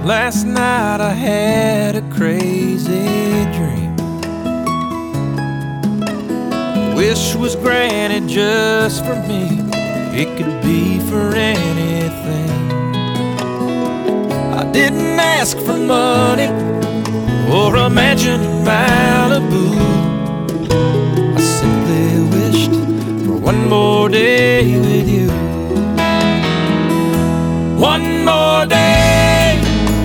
Last night I had a crazy dream. Wish was granted just for me. It could be for anything. I didn't ask for money or a mansion in Malibu. I simply wished for one more day with you. One more day,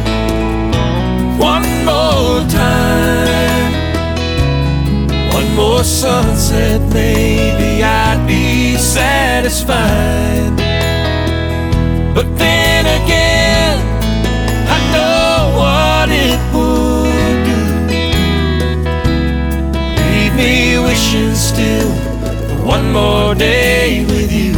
one more time, one more sunset, maybe I'd be satisfied. But then again, I know what it would do. Leave me wishing still for one more day with you.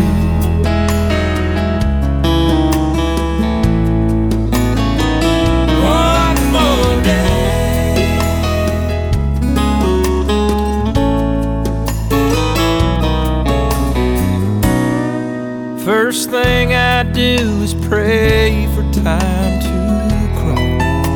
First thing I do is pray for time to crawl.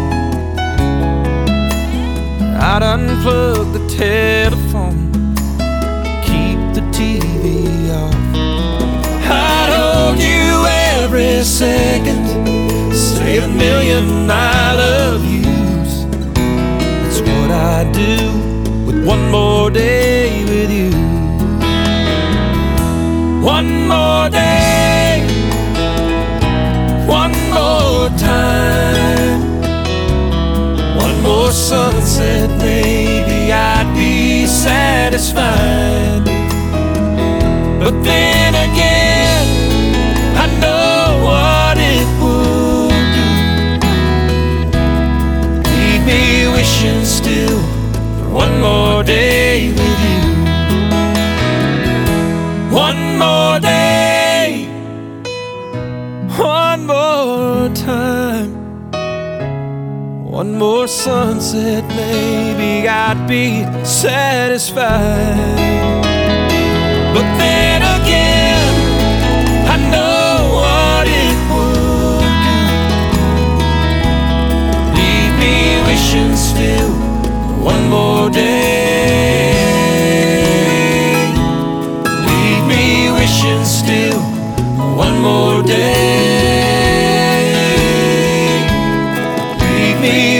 I'd unplug the telephone, keep the TV off. I'd hold you every second, say a million I love yous. That's what I'd do with one more day with you. One more day, one more time, one more sunset, maybe I'd be satisfied. But then again, I know what it would do. Leave me wishing still for one more day with you. One more day, one more time, one more sunset, maybe I'd be satisfied. But then again, I know what it would do. Leave me wishing still for one more day. Wishing still one more day. Leave me